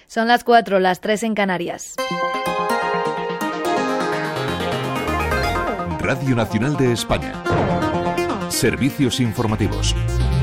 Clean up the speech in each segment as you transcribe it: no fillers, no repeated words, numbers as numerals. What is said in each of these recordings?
Son las 4, las 3 en Canarias. Radio Nacional de España. Servicios informativos.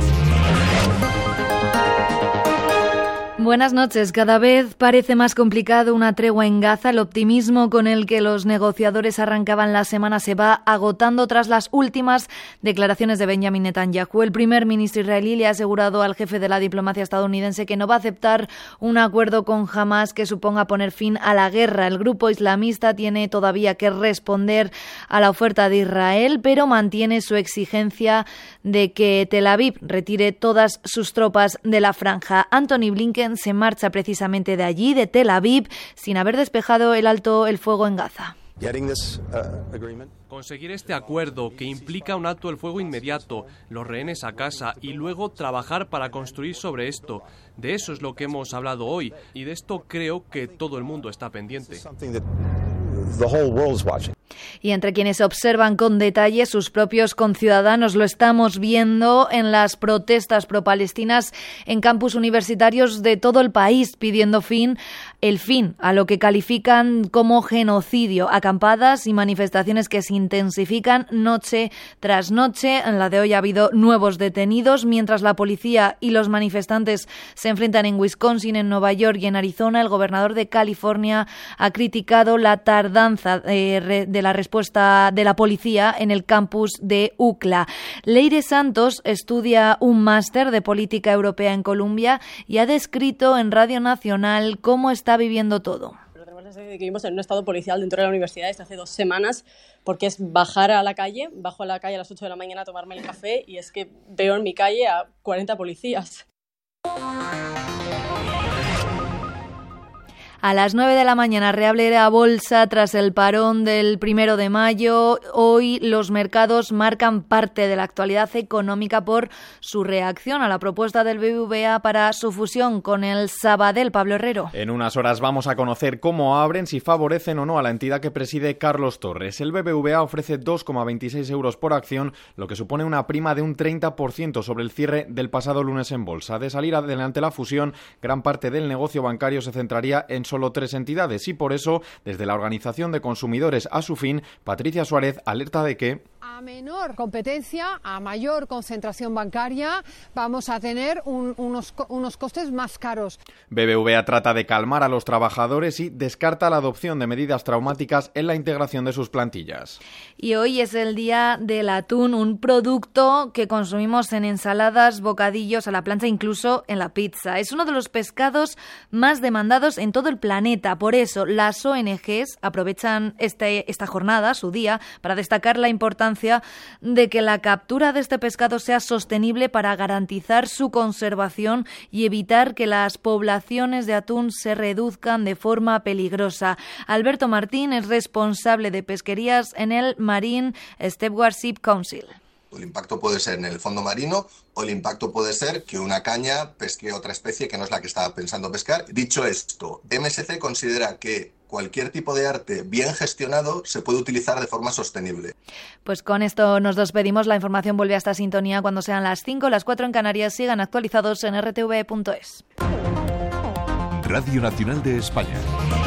Buenas noches. Cada vez parece más complicado una tregua en Gaza. El optimismo con el que los negociadores arrancaban la semana se va agotando tras las últimas declaraciones de Benjamin Netanyahu. El primer ministro israelí le ha asegurado al jefe de la diplomacia estadounidense que no va a aceptar un acuerdo con Hamás que suponga poner fin a la guerra. El grupo islamista tiene todavía que responder a la oferta de Israel, pero mantiene su exigencia de que Tel Aviv retire todas sus tropas de la franja. Antony Blinken se marcha precisamente de allí, de Tel Aviv, sin haber despejado el fuego en Gaza. Conseguir este acuerdo que implica un alto el fuego inmediato, los rehenes a casa y luego trabajar para construir sobre esto. De eso es lo que hemos hablado hoy y de esto creo que todo el mundo está pendiente. Y entre quienes observan con detalle sus propios conciudadanos, lo estamos viendo en las protestas pro-palestinas en campus universitarios de todo el país, pidiendo el fin a lo que califican como genocidio. Acampadas y manifestaciones que se intensifican noche tras noche. En la de hoy ha habido nuevos detenidos, mientras la policía y los manifestantes se enfrentan en Wisconsin, en Nueva York y en Arizona. El gobernador de California ha criticado la tardanza de la respuesta de la policía en el campus de UCLA. Leire Santos estudia un máster de política europea en Columbia y ha descrito en Radio Nacional cómo está viviendo todo. Que vivimos en un estado policial dentro de la universidad desde hace 2 semanas, porque es bajar a la calle, bajo a la calle a las 8 de la mañana a tomarme el café y es que veo en mi calle a 40 policías. A las 9 de la mañana reabre la bolsa tras el parón del 1 de mayo. Hoy los mercados marcan parte de la actualidad económica por su reacción a la propuesta del BBVA para su fusión con el Sabadell. Pablo Herrero. En unas horas vamos a conocer cómo abren, si favorecen o no a la entidad que preside Carlos Torres. El BBVA ofrece 2,26 euros por acción, lo que supone una prima de un 30% sobre el cierre del pasado lunes en bolsa. De salir adelante la fusión, gran parte del negocio bancario se centraría en solo 3 entidades y por eso, desde la Organización de Consumidores a su fin, Patricia Suárez alerta de que a menor competencia, a mayor concentración bancaria, vamos a tener unos costes más caros. BBVA trata de calmar a los trabajadores y descarta la adopción de medidas traumáticas en la integración de sus plantillas. Y hoy es el día del atún, un producto que consumimos en ensaladas, bocadillos, a la plancha, incluso en la pizza. Es uno de los pescados más demandados en todo el planeta. Por eso, las ONGs aprovechan esta jornada, su día, para destacar la importancia de que la captura de este pescado sea sostenible para garantizar su conservación y evitar que las poblaciones de atún se reduzcan de forma peligrosa. Alberto Martín es responsable de pesquerías en el Marine Stewardship Council. El impacto puede ser en el fondo marino o el impacto puede ser que una caña pesque otra especie que no es la que estaba pensando pescar. Dicho esto, MSC considera que cualquier tipo de arte bien gestionado se puede utilizar de forma sostenible. Pues con esto nos despedimos. La información vuelve a esta sintonía cuando sean las 5, las 4 en Canarias. Sigan actualizados en rtv.es. Radio Nacional de España.